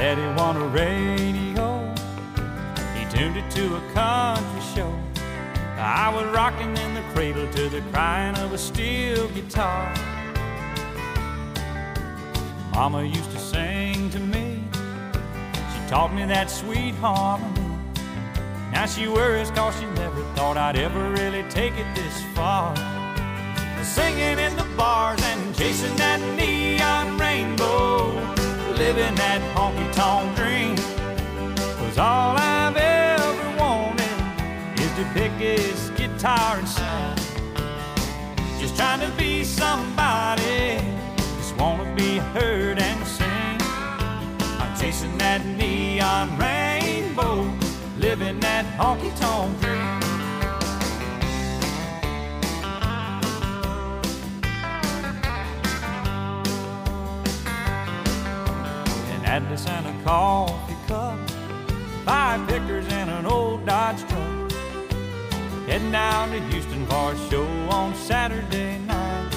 Daddy won a radio, he tuned it to a country show. I was rocking in the cradle to the crying of a steel guitar. Mama used to sing to me, she taught me that sweet harmony. Now she worries 'cause she never thought I'd ever really take it this far. Singing in the bars and chasing that neon rainbow, living that honky-tonk dream. 'Cause all I've ever wanted is to pick his guitar and sing. Just trying to be somebody, just wanna be heard and sing. I'm chasing that neon rainbow, living that honky-tonk dream. Atlas and a coffee cup, 5 pickers and an old Dodge truck, heading down to Houston for a show on Saturday night.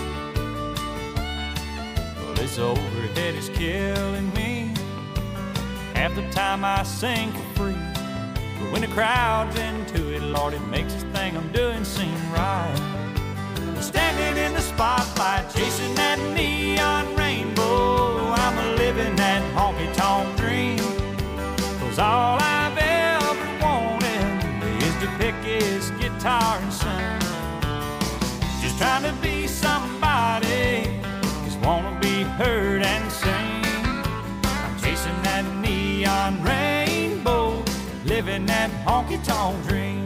Well, this overhead is killing me. Half the time I sing for free, but when the crowd's into it, Lord, it makes this thing I'm doing seem right. Standing in the spotlight, chasing that neon rainbow, I'm a living that honky-tonk dream. 'Cause all I've ever wanted is to pick his guitar and sing. Just trying to be somebody, just wanna be heard and sing. I'm chasing that neon rainbow, living that honky-tonk dream.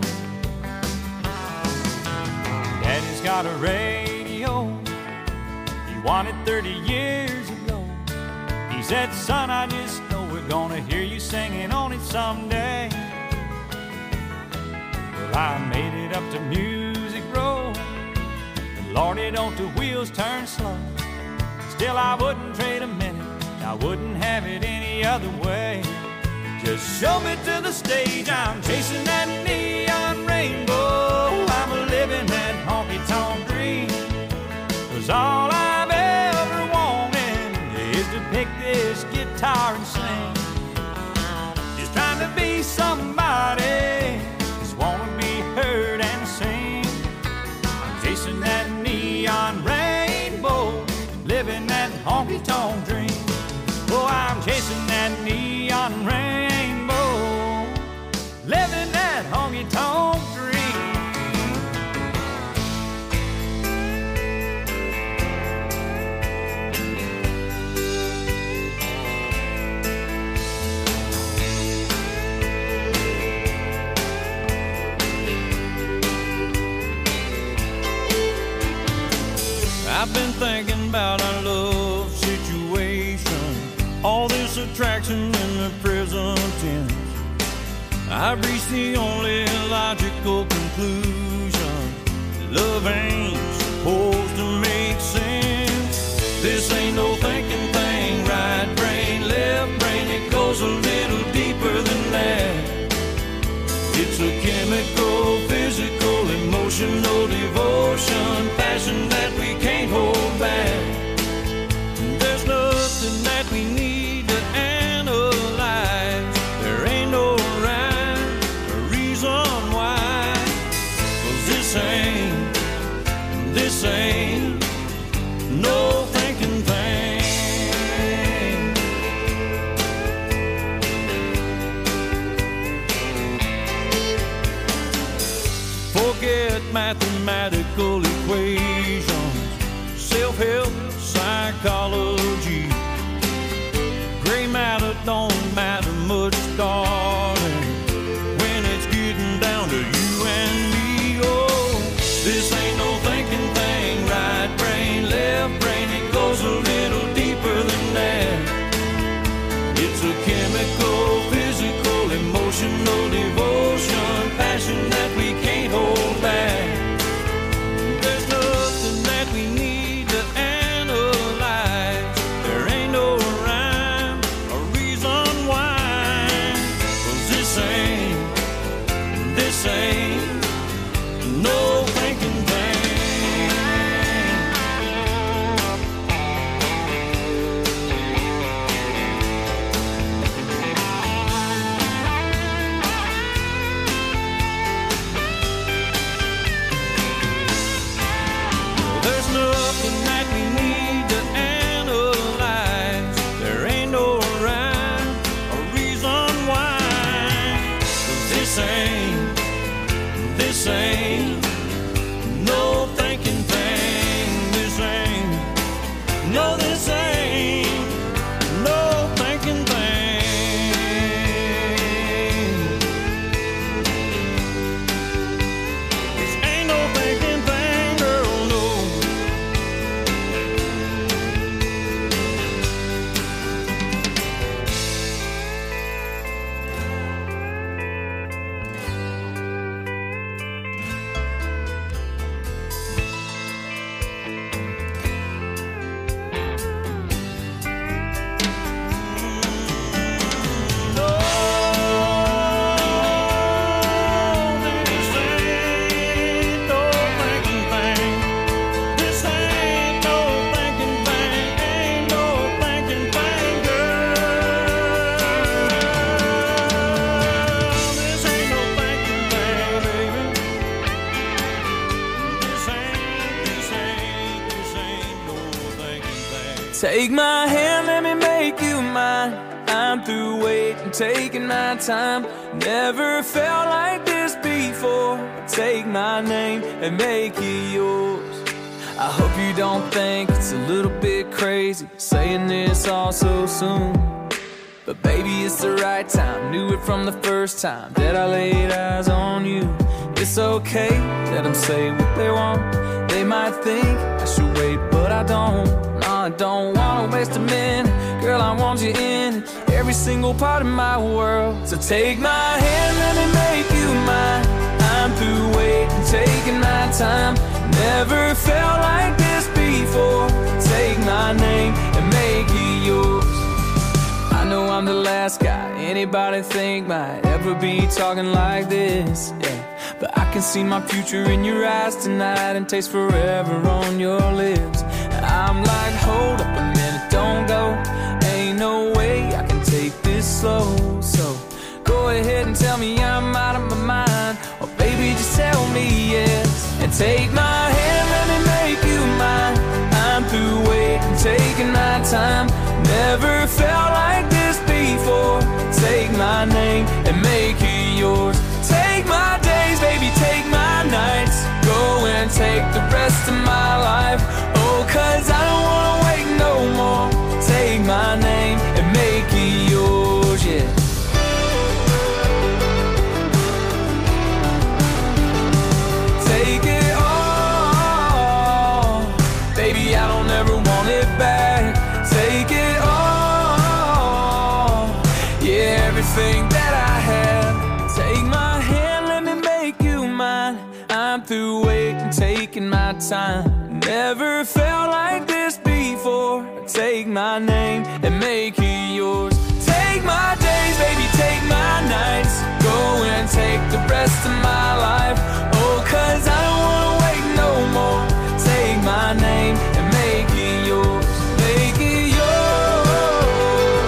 Daddy's got a radio, he won it 30 years ago. He said, son, I just know we're gonna hear you singing on it someday. Well, I made it up to Music Row, and Lordy, don't the wheels turn slow. Still, I wouldn't trade a minute, I wouldn't have it any other way. Just show me to the stage, I'm chasing that neon rainbow, I'm a living that honky-tonk dream. 'Cause all I've ever wanted is to pick this guitar and sing. Just trying to be somebody, just wanna be heard and sing. I'm chasing that neon rainbow, living that honky-tonk dream. Oh, I'm chasing that neon rainbow, living that honky-tonk dream. I've been thinking about our love situation, all this attraction in the present tense. I've reached the only logical conclusion: love ain't supposed to make sense. This ain't no thinking thing, right brain, left brain, it goes a little deeper than that. It's a chemical, physical, emotional devotion, passion that we can't hold back. There's nothing that we need to analyze, there ain't no rhyme or reason why. 'Cause this ain't no thinking thing. Forget mathematical equations, self-help, psychology. Gray matter don't matter much, darling, when it's getting down to you and me. Oh, this ain't no thinking thing, right brain, left brain, it goes a little deeper than that. It's a chemical, physical, emotional devotion, passion that we can't hold back. There's nothing that we need to analyze, there ain't no rhyme or reason why. 'Cause this ain't no thinking thing. Take my hand, let me make you mine. I'm through waiting, taking my time. Never felt like this before. Take my name and make it yours. I hope you don't think it's a little bit crazy saying this all so soon. But baby, it's the right time. Knew it from the first time that I laid eyes on you. It's okay, let them say what they want. They might think I should wait, but I don't. No, I don't wanna waste a minute. Girl, I want you in every single part of my world. So take my hand, let me make you mine. I'm through waiting, taking my time. Never felt like this before. Take my name and make it yours. I know I'm the last guy anybody think might ever be talking like this, yeah. But I can see my future in your eyes tonight and taste forever on your lips. I'm like, hold up a minute, don't go. Ain't no way I can take this slow. So go ahead and tell me I'm out of my mind, or baby, just tell me yes. And take my hand, let me make you mine. I'm through waiting, taking my time. Never felt like this before. Take my name and make it yours. Take my days, baby, take my nights. Go and take the rest of my life. Oh, 'cause I don't wanna wait no more. Take my name and make it yours, yeah. Take it all, baby, I don't ever want it back. Take it all, yeah, everything that I have. Take my hand, let me make you mine. I'm through waiting, taking my time. Never felt like this before. Take my name and make it yours. Take my days, baby, take my nights. Go and take the rest of my life. Oh, 'cause I don't wanna wait no more. Take my name and make it yours. Make it yours.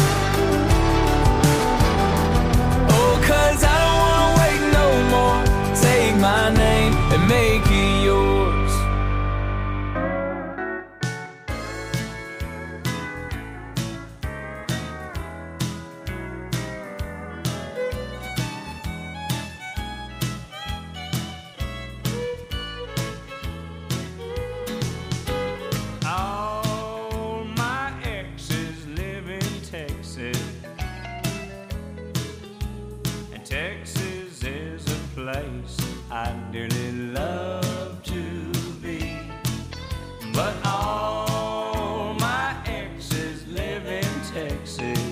Oh, 'cause I don't wanna wait no more. Take my name and make it yours. All my exes live in Texas, and Texas is a place I dearly love to be. But all my exes live in Texas,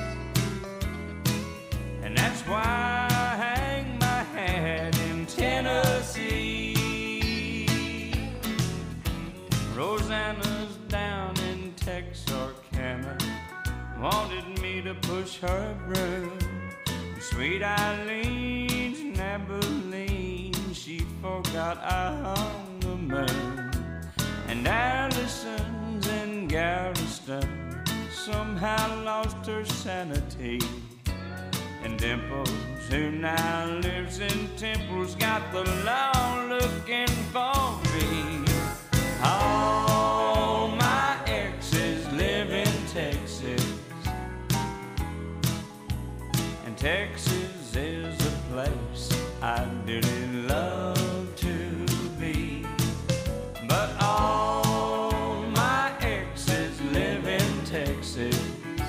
and that's why I hang my hat in Tennessee. Rosanna's down in Texarkana, wanted me to push her broom. Sweet Eileen's in Abilene, she forgot I hung the moon. And Allison's in Galveston, somehow lost her sanity. And Dimples, who now lives in Temple's, got the law looking for me. All my exes live in Texas, and Texas is a place I dearly love to be. But all my exes live in Texas,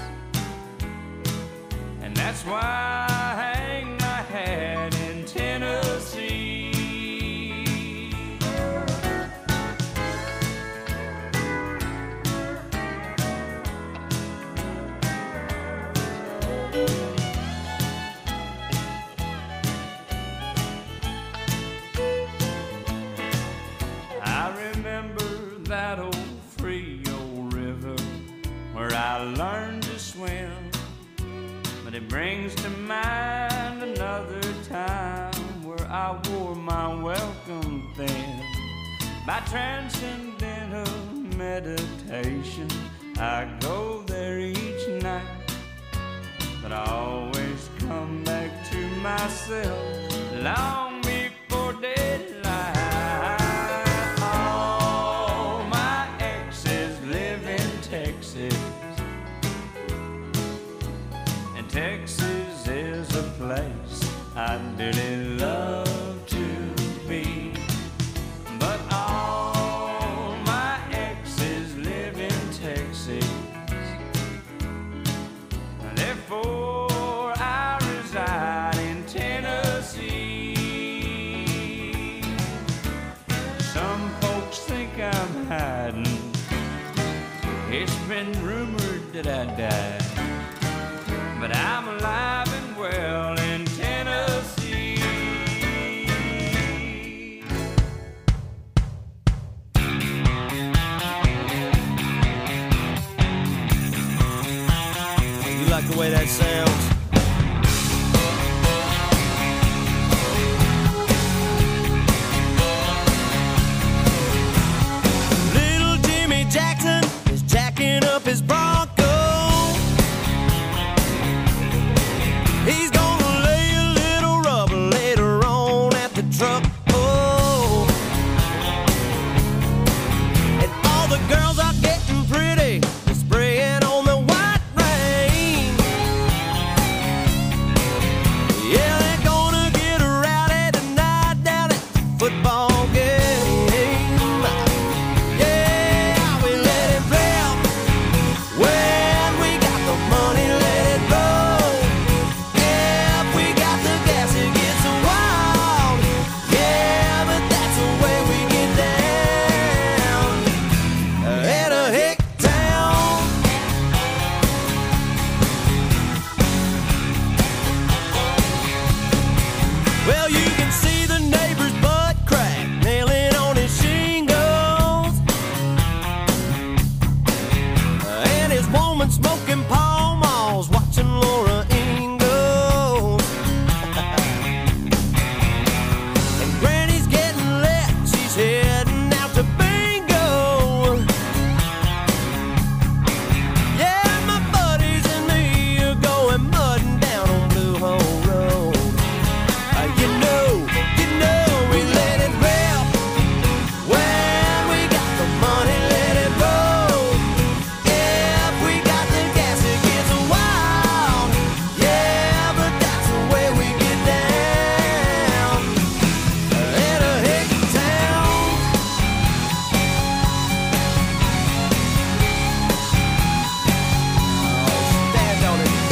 and that's why I hang my hat in Tennessee. I remember that old Frio River where I learned to swim, but it brings to mind another time where I wore my welcome thin. By transcendental meditation, I go there each night, but I always come back to myself long before daylight. All my exes live in It's been rumored that I died, but I'm alive and well in Tennessee. You like the way that sounds? Little Jimmy Jackson is jacking up his Bronco. He's gonna lay a little rubber later on at the truck. Oh, and all the girls are getting pretty, they're spraying on the white rain. Yeah, they're gonna get rowdy tonight down at the football game. Yeah, we let it play. When we got the money, let it roll. Yeah, if we got the gas, it gets wild. Yeah, but that's the way we get down. In a hick town. Well, you can see the neighbor's butt crack nailing on his shingles, and his woman smoking Pall Malls, watching Laura Ingalls. And Granny's getting lit, she's heading out to bingo. Yeah, my buddies and me are going mudding down on Blue Hole Road. You know, we let it rip. When we got the money, let it roll. If we got the gas, it gets wild. Yeah, but that's the way we get down. In a hick town. Oh, stand on it.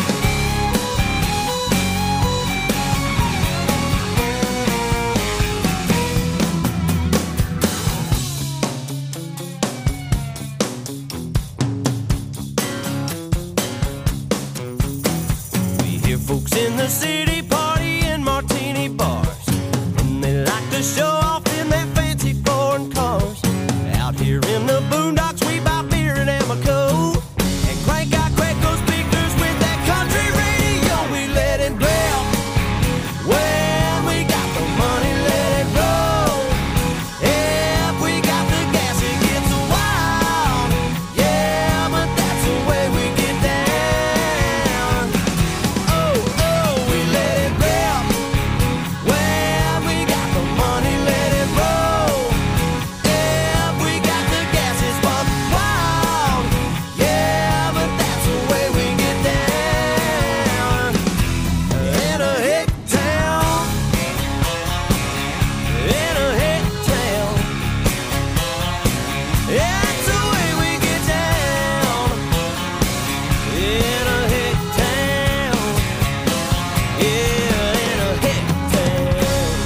We hear folks in the city party in martini bars, and they like to show off in their fancy foreign cars. Out here in the boondocks, we buy beer and Amoco and crank our Quaco speakers with that country radio. We let it blow. When we got the money, let it roll. If we got the gas, it gets wild. Yeah, but that's the way we get down. Oh, we let it rip. When we got the money, let it roll. If we got the gas, it's buck wild. Yeah, but that's the way we get down. In a hick town. In a hick town. Yeah, that's the way we get down. In a hick town. Yeah, in a hick town.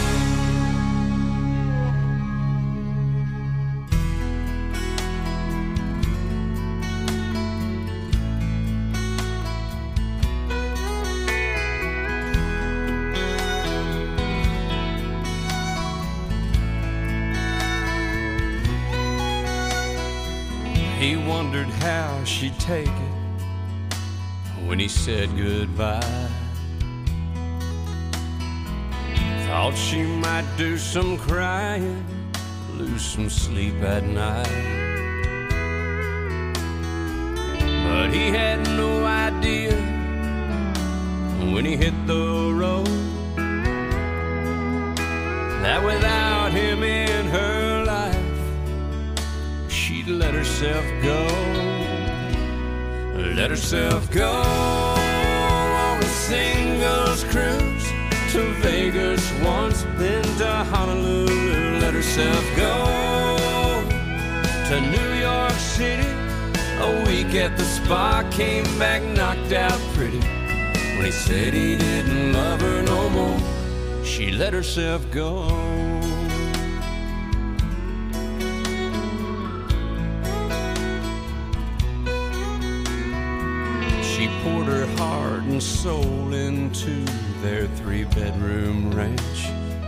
He wondered how she'd take it when he said goodbye. Thought she might do some crying, lose some sleep at night. But he had no idea when he hit the road that without him in her life, she'd let herself go. Let herself go on a singles cruise to Vegas once, then to Honolulu. Let herself go to New York City. A week at the spa, came back knocked out pretty. When he said he didn't love her no more, she let herself go. soul into their 3-bedroom ranch.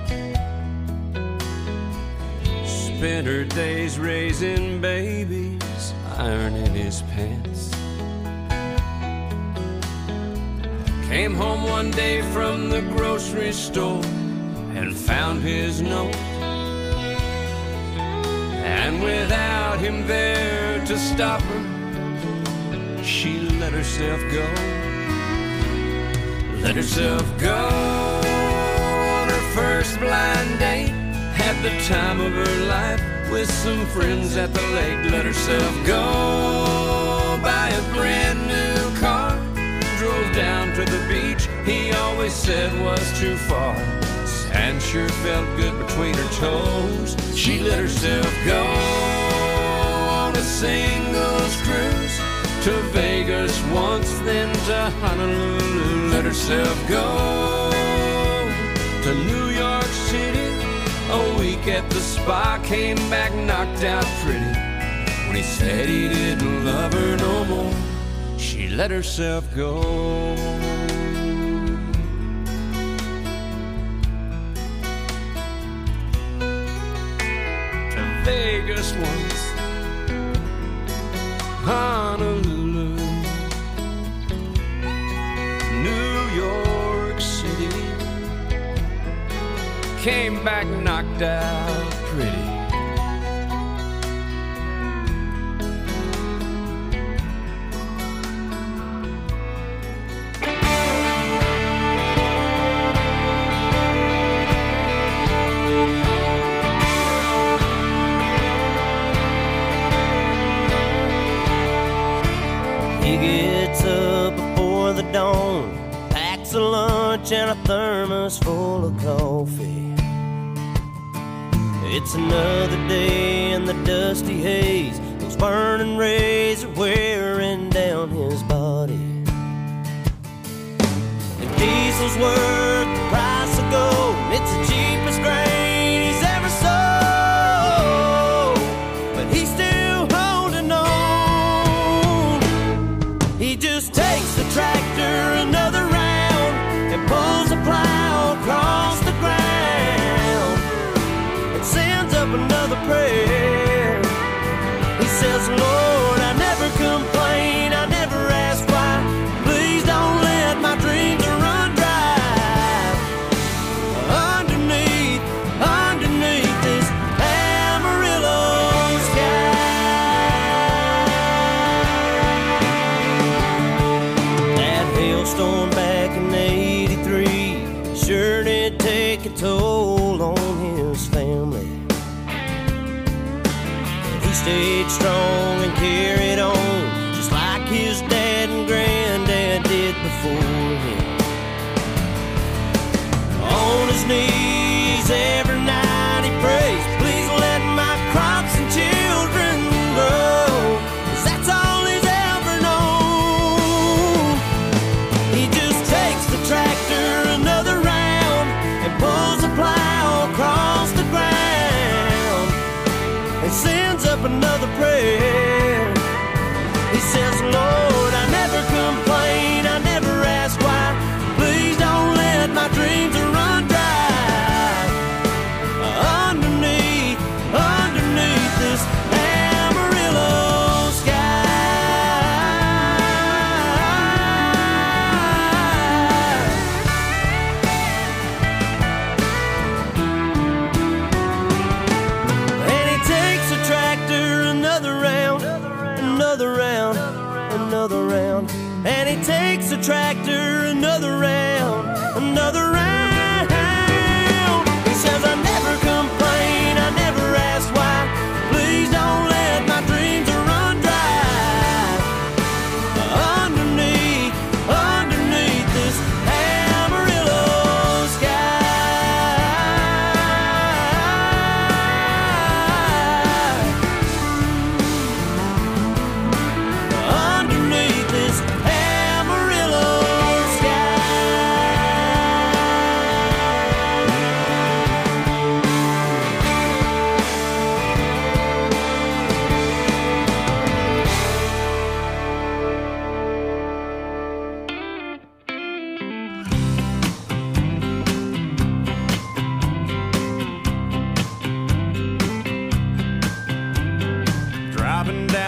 Spent her days raising babies, ironing his pants. Came home one day from the grocery store and found his note. And without him there to stop her, she let herself go. Let herself go on her first blind date. Had the time of her life with some friends at the lake. Let herself go buy a brand new car. Drove down to the beach he always said was too far. Sand sure felt good between her toes. She let herself go on a singles cruise to Vegas once, then to Honolulu. Let herself go to New York City. A week at the spa, came back knocked out pretty. When he said he didn't love her no more, she let herself go. To Vegas once, Honolulu, New York City. Came back knocked out pretty. He gets up before the dawn, packs a lunch and a thermos full of coffee. It's another day in the dusty haze. Those burning rays are wearing down his body. The diesel's worth the price of gold. It's the cheapest grain he's ever sold, but he's still holding on. He just takes the tractor another round and pulls a plow across the ground. Sends up another prayer. He says, Lord, I never complain, I never ask why. Please don't let my dreams run dry. Underneath this Amarillo sky. That hailstorm back in '83 sure did take a toll on his family. He stayed strong and carried on, just like his dad and granddad did before him. On his knees every night he prays, please let my crops and children grow, 'cause that's all he's ever known. He just takes the tractor another round and pulls a plow across the ground and sends up another prayer. He says, Lord, I never complain, I never ask why. Please don't let my dreams run dry. Underneath this Amarillo sky. And he takes a tractor another round, another round, another round. And he takes a tractor another round, another round. He says, I never complain, I never ask why. Please don't let my dreams run dry. Underneath this Amarillo sky. Underneath this Amarillo sky.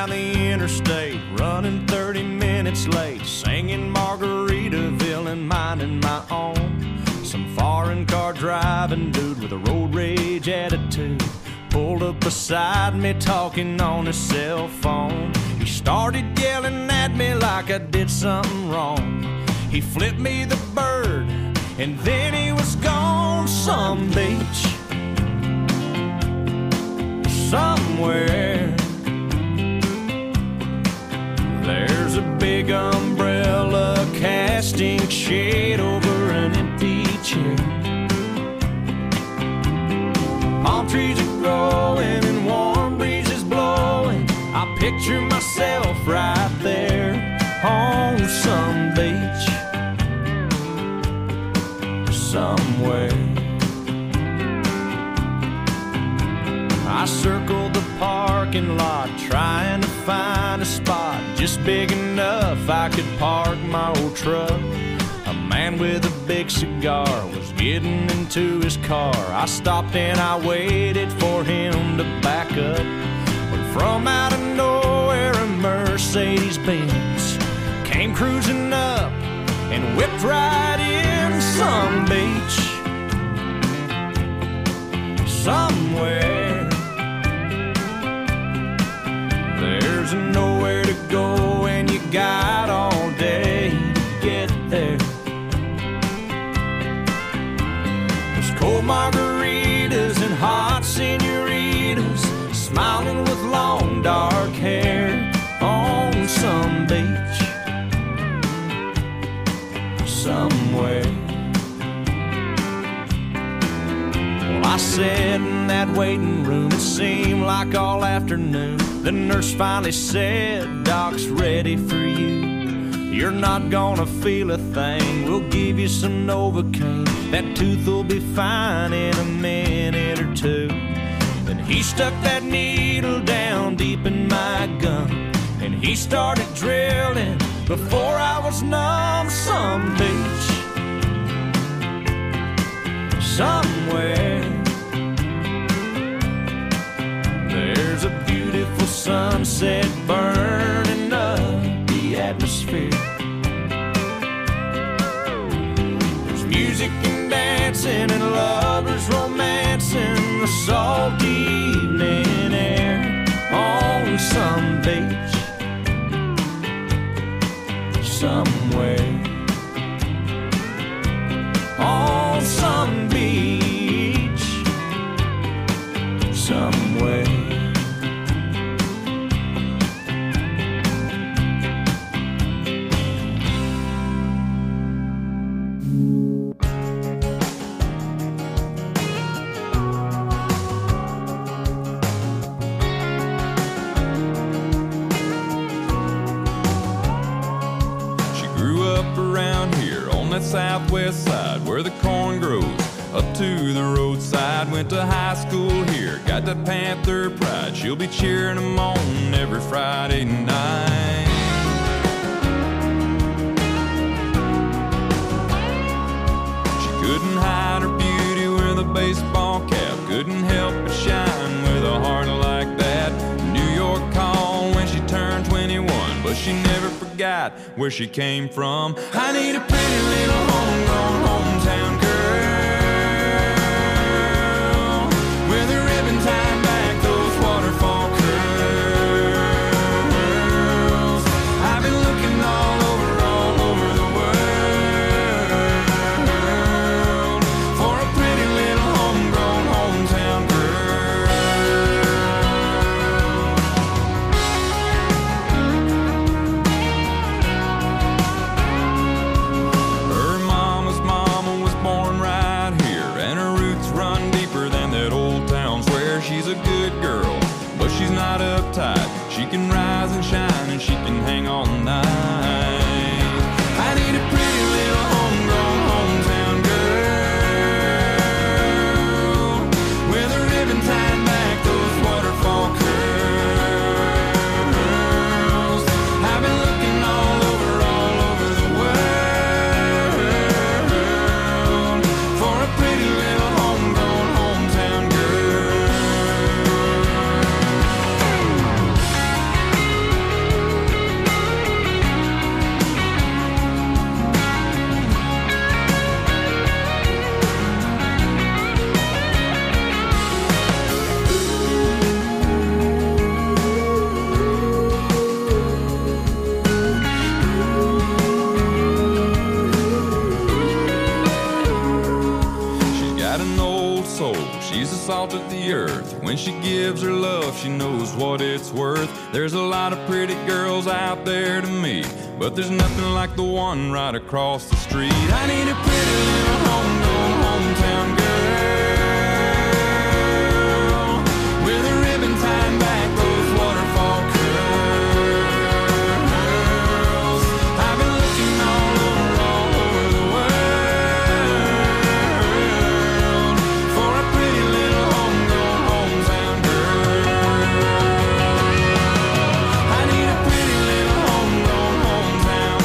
down the interstate, running 30 minutes late, singing Margaritaville and minding my own. Some foreign car driving dude with a road rage attitude pulled up beside me talking on his cell phone. He started yelling at me like I did something wrong. He flipped me the bird and then he was gone. Some beach somewhere, there's a big umbrella casting shade over an empty chair. Palm trees are growing and warm breezes blowing. I picture myself right there on some beach somewhere. I circled the parking lot trying to find a spot just big enough I could park my old truck. A man with a big cigar was getting into his car. I stopped and I waited for him to back up. When from out of nowhere a Mercedes-Benz came cruising up and whipped right in. Some beach somewhere, there's nowhere to go and you got all day to get there. There's cold margaritas and hot senoritas smiling with long dark hair on some beach somewhere. Well, I sat in that waiting room, it seemed like all afternoon. The nurse finally said, "Doc's ready for you. You're not gonna feel a thing. We'll give you some Novocaine. That tooth will be fine in a minute or two." Then he stuck that needle down deep in my gum and he started drilling before I was numb. Some beach somewhere, there's a beautiful sunset burning up the atmosphere. There's music and dancing and lovers romancing the salty evening air on some beach somewhere. On some beach somewhere. Southwest side where the corn grows up to the roadside. Went to high school here, got that Panther pride. She'll be cheering them on every Friday night. She couldn't hide her beauty with a baseball cap, couldn't help but shine with a heart like that. New York called when she turned 21, but she never forgot where she came from. I need a pretty little homegrown hometown girl with a ribbon tied back, those waterfall curls. I've been looking all over the world for a pretty little homegrown hometown uptight. She can rise and shine and she can hang all night. I need a pretty little homegrown hometown girl with a ribbon tied back, those waterfall curls. I've been looking all over the world for a pretty little homegrown hometown girl. salt of the earth. When she gives her love, she knows what it's worth. There's a lot of pretty girls out there to meet, but there's nothing like the one right across the street. I need a pretty little homegrown hometown girl with a ribbon tied back those waterfall curls. I've been looking all over the world for a pretty little homegrown hometown girl. I need a pretty little homegrown hometown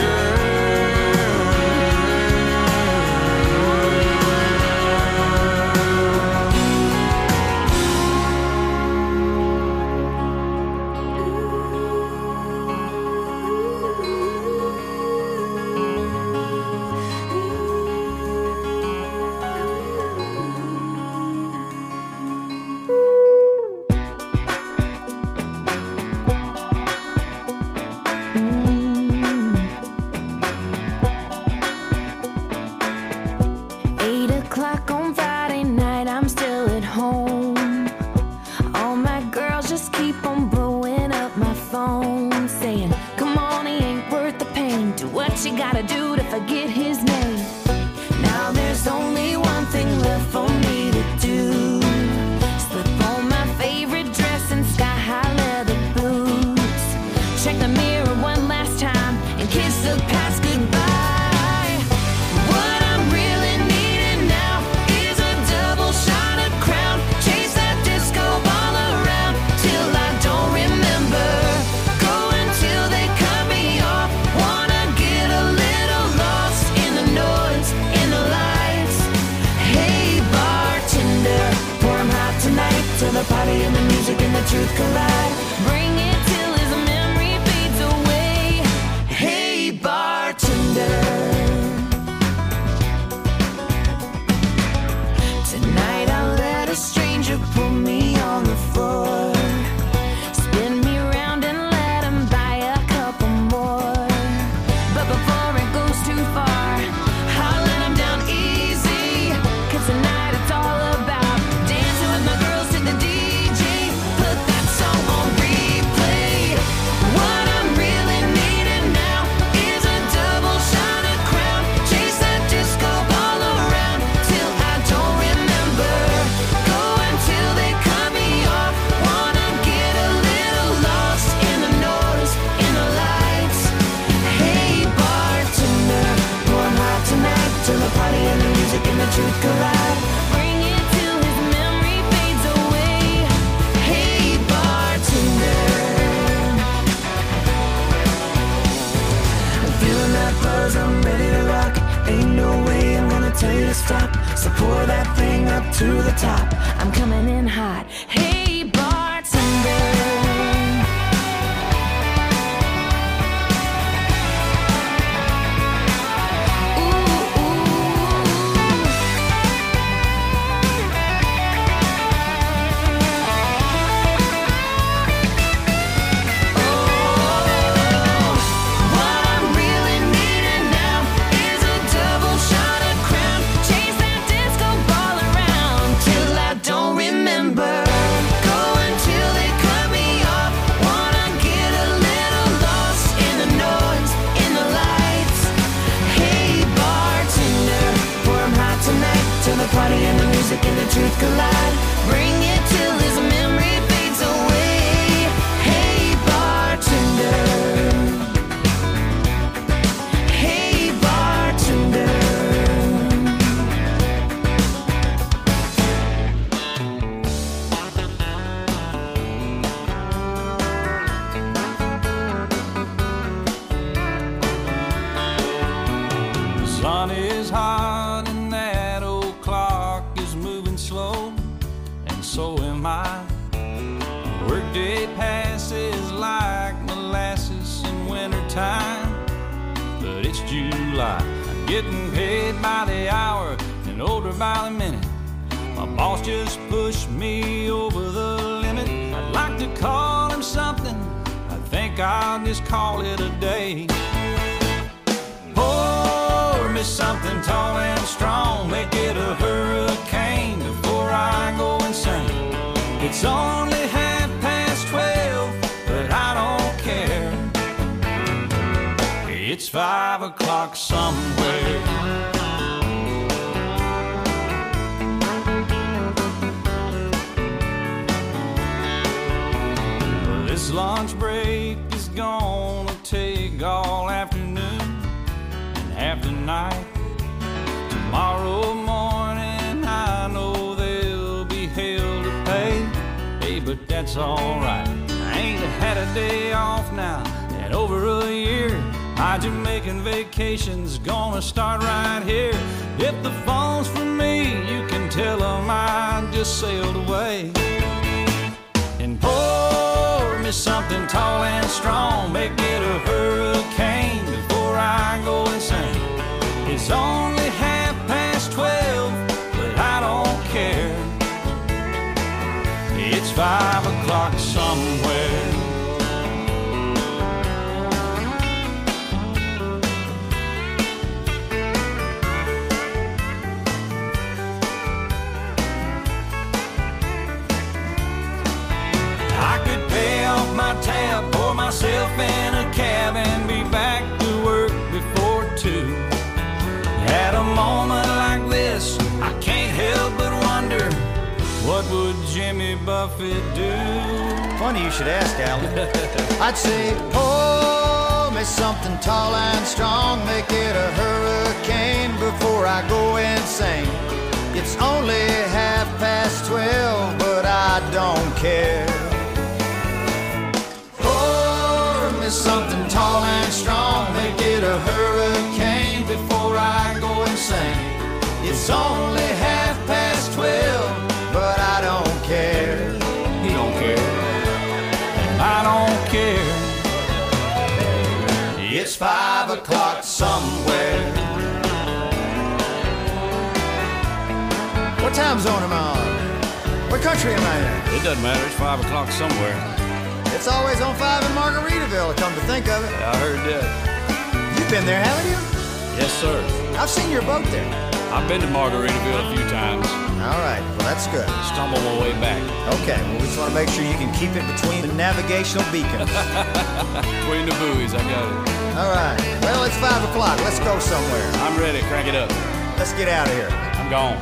what you gotta do to forget his name. Now there's only one thing left for me to do. Slip on my favorite dress and sky-high leather boots. Check the mirror one last time and kiss the past goodbye. What I'm really needing now is a double shot of Crown. Chase that disco ball around till I don't remember. Go until they cut me off. Wanna get a little lost in the noise, in the lights. Hey bartender, pour 'em hot tonight till the party and the music and the truth collide. Bring it till his memory fades away. Hey bartender, tonight I'll let a stranger put me on the floor. Spin me round and let him buy a couple more. But before it goes too far, I'll let him down easy. 'Cause tonight it's all about dancing with my girls to the DJ. Put that song on replay. What I'm really needing now is a double shot of Crown. Chase that disco ball around till I don't remember. Go until they cut me off. Wanna get a little lost in the noise, in the lights. Hey bartender, pour 'em hot tonight till the party and the music and the truth collide. Bring it till his memory fades away. Hey bartender, I'm feeling that buzz, I'm ready to rock. Ain't no way I'm gonna tell you to stop. So pour that thing up to the top. I'm coming in hot. Hey bartender. What I'm really needing now is a double shot of Crown. Chase that disco ball around till I don't remember. Go until they cut me off. Wanna get a little lost in the noise, in the lights. Hey bartender, pour 'em hot tonight till the party and the music and the truth collide. Bring it till his memory fades away. Hey bartender. Hey bartender. The sun is hot and that old clock is moving slow, and so am I. Workday passes like molasses in wintertime, but it's July. I'm getting paid by the hour and older by the minute. My boss just pushed me over the limit. I'd like to call him something. I think I'll just call it a day. Pour me something tall and strong, make it a hurricane before I go insane. It's only 12:30, but I don't care. It's 5 o'clock somewhere. This lunch break is gonna take all afternoon and half the night. Tomorrow morning I know there'll be hell to pay. Hey, but that's alright. I ain't had a day off now in over a year. My Jamaican vacation's gonna start right here. If the phone's for me, you can tell them I just sailed away. And pour me something tall and strong, make it a hurricane before I go insane. It's only 12:30, but I don't care. It's 5 o'clock somewhere. I could pay off my tab, pour myself in a cab, and be back to work before 2. At a moment like this, I can't help but wonder, what would Jimmy Buffett do? Funny you should ask, Alan. I'd say, pour me something tall and strong, make it a hurricane before I go insane. It's only 12:30, but I don't care. Pour me something tall and strong, make it a hurricane before I go insane. It's only 12:30, but I don't care. He don't care. I don't care. It's 5 o'clock somewhere. What time zone am I on? What country am I in? It doesn't matter. It's 5 o'clock somewhere. It's always on 5 in Margaritaville, come to think of it. I heard that. You've been there, haven't you? Yes, sir. I've seen your boat there. I've been to Margaritaville a few times. All right, well, that's good. Stumbled my way back. Okay, well, we just want to make sure you can keep it between the navigational beacons. Between the buoys, I got it. All right, well, it's 5 o'clock. Let's go somewhere. I'm ready. Crank it up. Let's get out of here. I'm gone.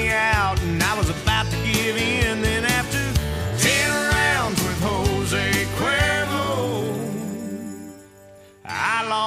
was about to give in. Then after 10 rounds with Jose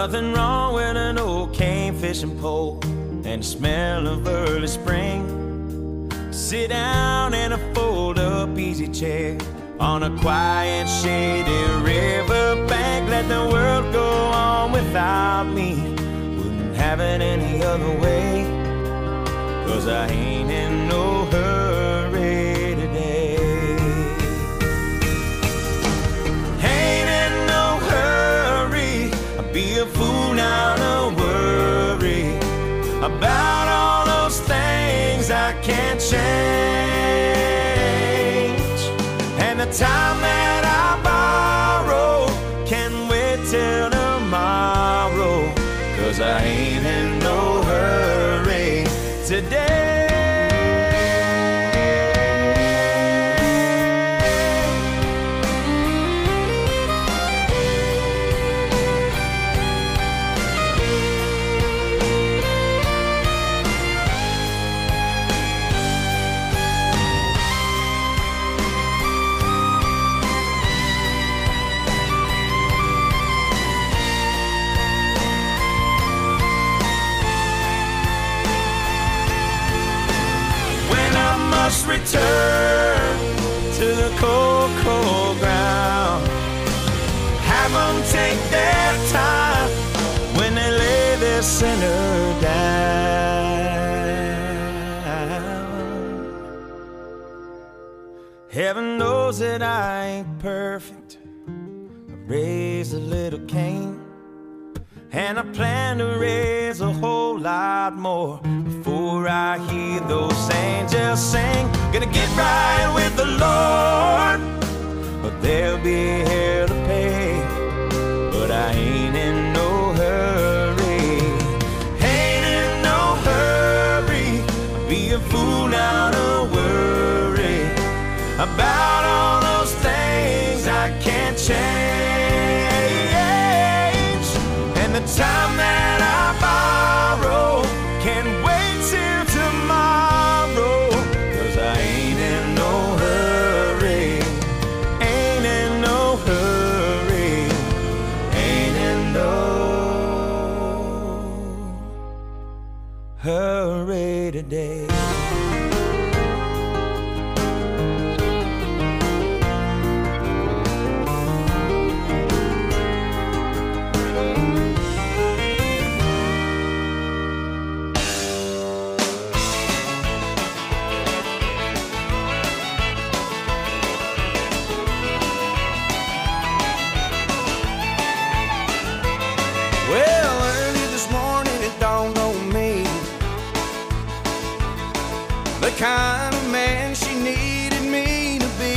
Nothing wrong with an old cane fishing pole and the smell of early spring. Sit down in a fold-up easy chair on a quiet, shady riverbank. Let the world go on without me. Wouldn't have it any other way, 'cause I ain't in no hurry today. Ain't in no hurry. I'd be a fool now to worry about all those things I can't change. And the time that I borrow can wait till tomorrow, 'cause I ain't in no hurry today. Return to the cold, cold ground. Have them take their time when they lay their sinner down. Heaven knows that I ain't perfect. I raised a little Cain, and I plan to raise a whole lot more before I hear those angels sing. Gonna get right with the Lord, but there'll be hell to pay. But I ain't in no hurry. Ain't in no hurry. I'd be a fool now to worry about all those things I can't change. And the time that I borrow can wait till tomorrow, 'cause I ain't in no hurry. Ain't in no hurry. Ain't in no hurry today. The kind of man she needed me to be.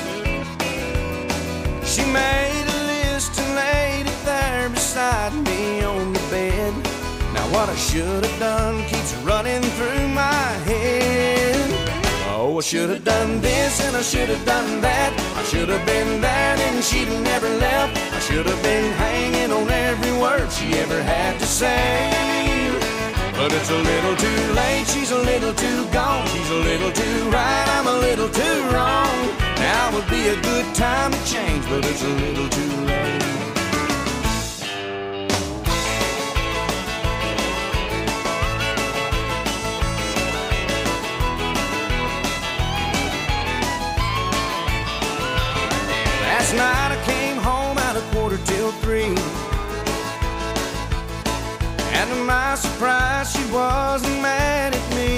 She made a list and laid it there beside me on the bed. Now what I should have done keeps running through my head. Oh, I should have done this and I should have done that. I should have been that and she'd have never left. I should have been hanging on every word she ever had to say. But it's a little too late, she's a little too gone. She's a little too right, I'm a little too wrong. Now would be a good time to change, but it's a little too late. Last night I came home at 2:45. And to my surprise, she wasn't mad at me.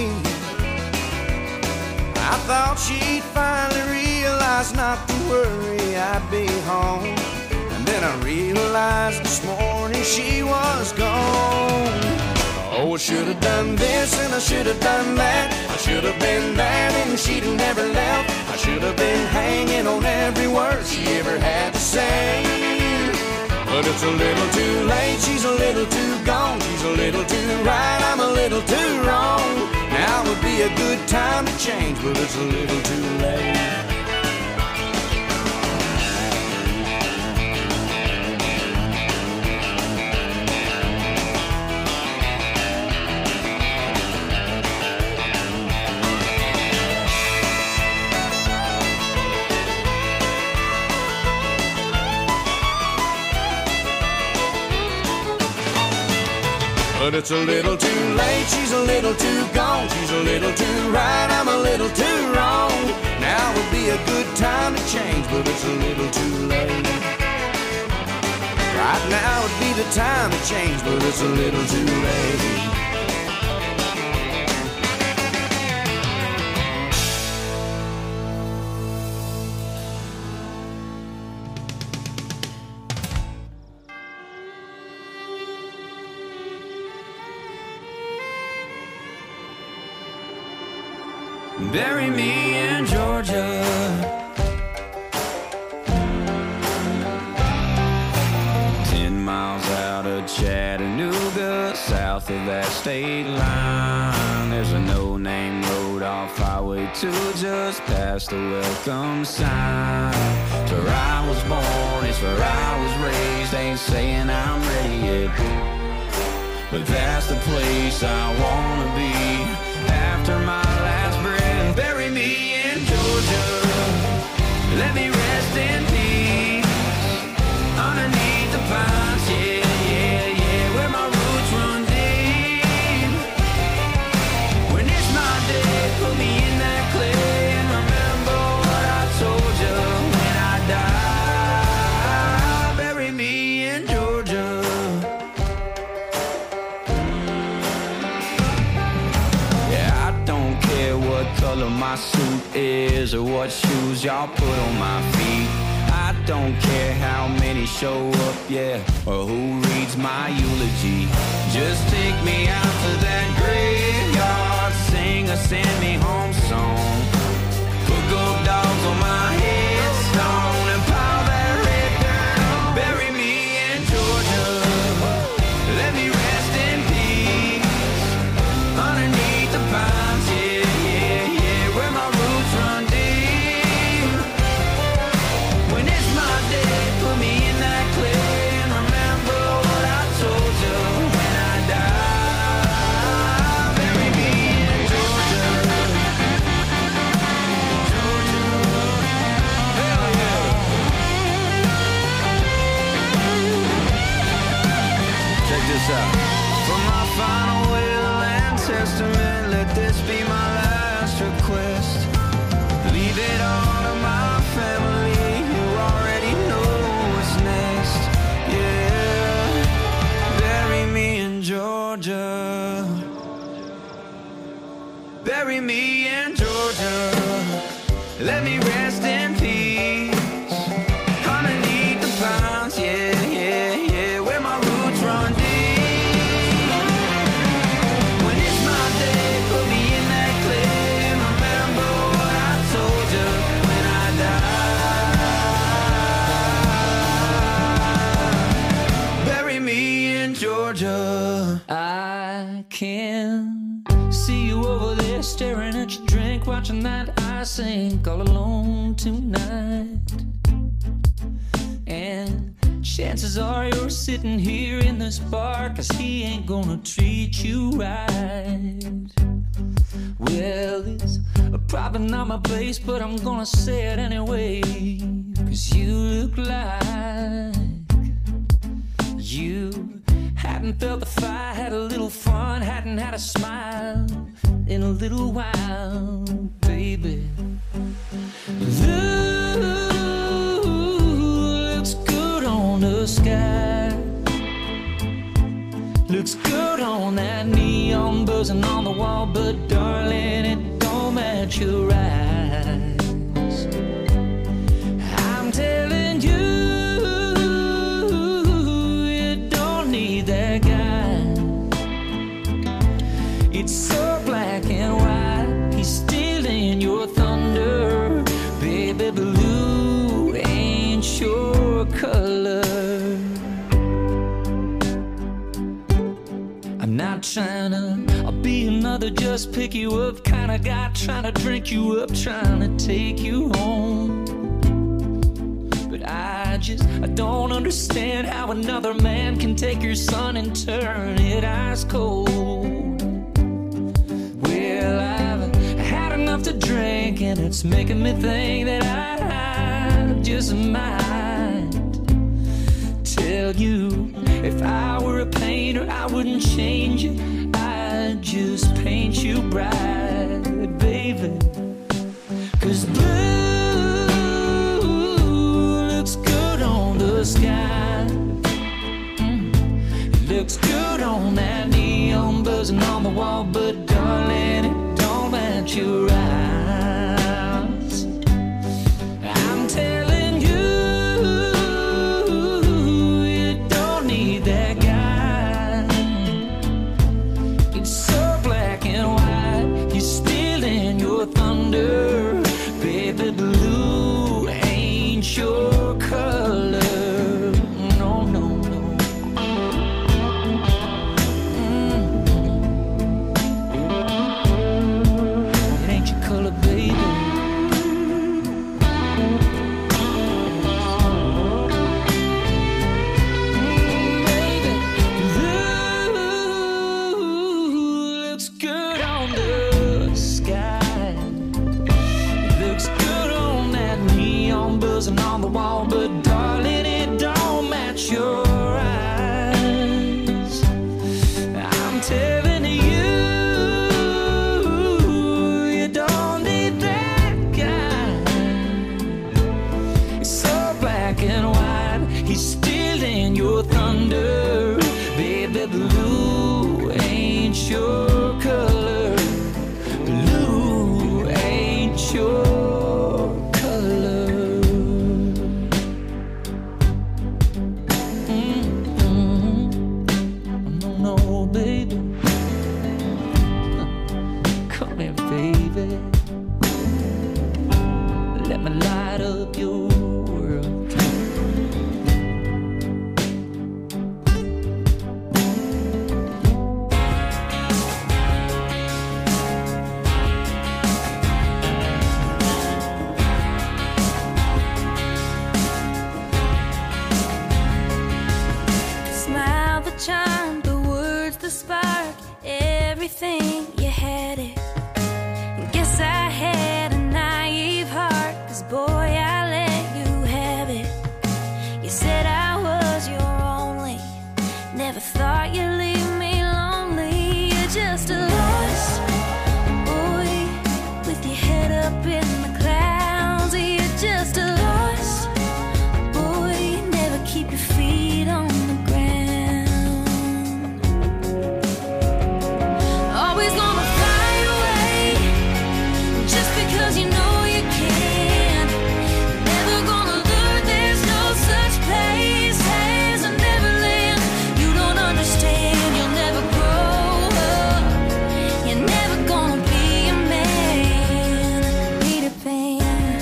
I thought she'd finally realize not to worry, I'd be home. And then I realized this morning she was gone. Oh, I should have done this and I should have done that. I should have been that and she'd have never left. I should have been hanging on every word she ever had to say. But it's a little too late, she's a little too gone. She's a little too right, I'm a little too wrong. Now would be a good time to change, but it's a little too late. but it's a little too late. She's a little too gone. She's a little too right. I'm a little too wrong. Now would be a good time to change, but it's a little too late. Right now would be the time to change, but it's a little too late. Bury me in Georgia. 10 miles out of Chattanooga, south of that state line, there's a no-name road off Highway 2 just past the welcome sign. It's where I was born, it's where I was raised. Ain't saying I'm ready yet, but that's the place I wanna be after my last breath. Bury me in Georgia, let me rest in peace underneath the pines, yeah, yeah, yeah, where my roots run deep. When it's my day, put me in that clay and remember what I told you when I die. Bury me in Georgia. Yeah, I don't care what color my suit is or what shoes y'all put on my feet. I don't care how many show up, yeah, or who reads my eulogy. Just take me out to that graveyard, sing a send me home song. Cook up dogs on my headstone and pile that red dirt on. Bury me in Georgia, let me rest in peace underneath the pines, yeah, yeah, yeah, where my roots run deep. When it's my day, put me in that clay and remember what I told you when I die. Bury me in Georgia, Georgia, hell yeah. Check this out. For my final will and testament, let this be my last request. Leave it all to my family, you already know what's next. Yeah, bury me in Georgia. Bury me in Georgia. Let me rest in peace underneath the pines, yeah, yeah, yeah, where my roots run deep. When it's my day, put me in that clay and remember what I told you when I die. Bury me in Georgia. I can see you over there staring at your drink, watching that ice sink all alone tonight. And chances are you're sitting here in this bar, 'cause he ain't gonna treat you right. Well, it's probably not my place, but I'm gonna say it anyway, 'cause you look like you hadn't felt the fire, had a little fun, hadn't had a smile in a little while, baby. Looks good on the sky, looks good on that neon buzzing on the wall, but darling, it don't match your eyes. I'm telling you, you don't need that guy. It's so black and white, he's stealing your thunder, baby. Blue ain't your color. I'm not trying to be another just pick you up kind of guy, trying to drink you up, trying to take you home. But I don't understand how another man can take your sun and turn it ice cold. Well, I've had enough to drink, and it's making me think that I just might tell tell you, if I were a painter, I wouldn't change you. I'd just paint you bright, baby. 'Cause blue looks good on the sky. Looks good on that neon buzzing on the wall, but darling, it don't match your eyes. I'm telling you, you don't need that guy. It's so black and white, you're stealing your thunder. Baby, blue ain't your color. No, no, no. It ain't your color, baby. Baby, blue looks good on the sky. Looks good on that neon buzzing on the wall, but darling, it don't match your eyes. I'm telling you, you don't need that guy. It's so black and white, he's stealing your thunder. Baby, blue ain't your color. Blue ain't your color. No, no, baby. Come here, baby. Let me light up your world. Smile, the charm, the words, the spark, everything, you had it. Guess I had a naive heart, 'cause boy, I let you have it. You said I was your only, never thought you'd leave me lonely. You're just a lost boy with your head up in the clouds. You're just a lost boy, never keep your feet on the ground. Always gonna fly away, just because you know you can. Never gonna learn there's no such place as a Neverland. You don't understand, you'll never grow up. You're never gonna be a man. Peter Pan.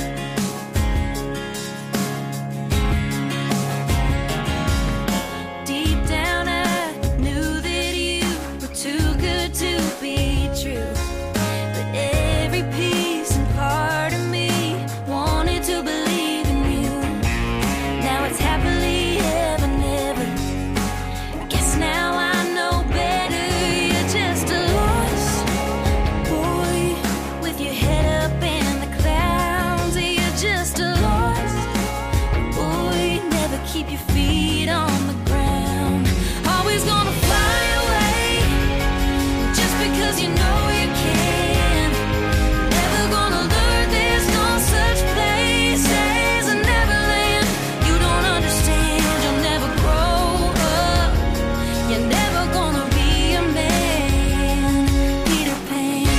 Deep down I knew that you were too good to be true. But every piece and part of me wanted to believe in you. Now it's happily ever, never. Guess now I know better. You're just a lost boy with your head up in the clouds. You're just a lost boy, never keep your feet on the ground. Always gonna fly away, just because you know you can. Never gonna learn there's no such place as a Neverland. You don't understand, you'll never grow up. You're never gonna be a man. Peter Pan.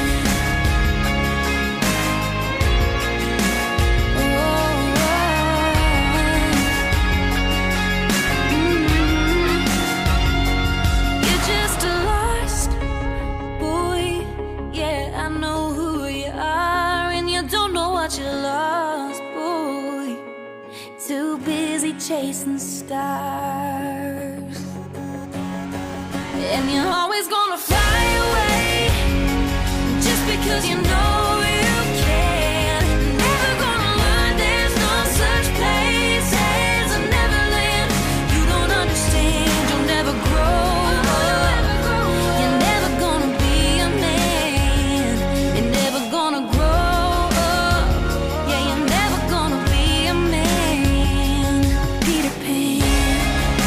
You're just a lost boy. Yeah, I know who you are, and you don't know what you lost, boy. Too busy chasing stars, and you're always gonna fly away, just because you know